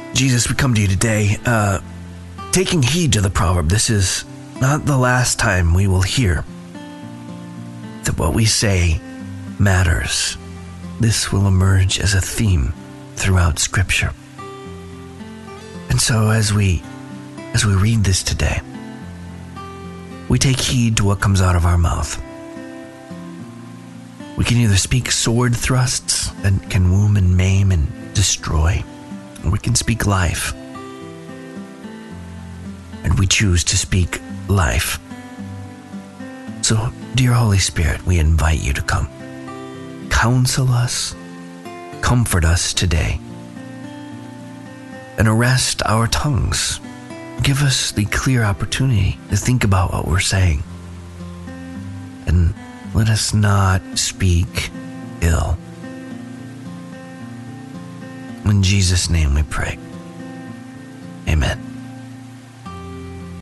Jesus, we come to you today, taking heed to the proverb. This is not the last time we will hear that what we say matters. This will emerge as a theme throughout Scripture. And so as we read this today, we take heed to what comes out of our mouth. We can either speak sword thrusts that can wound and maim and destroy, or we can speak life. And we choose to speak life. So, dear Holy Spirit, we invite you to come. Counsel us, comfort us today, and arrest our tongues. Give us the clear opportunity to think about what we're saying. And let us not speak ill. In Jesus' name we pray. Amen.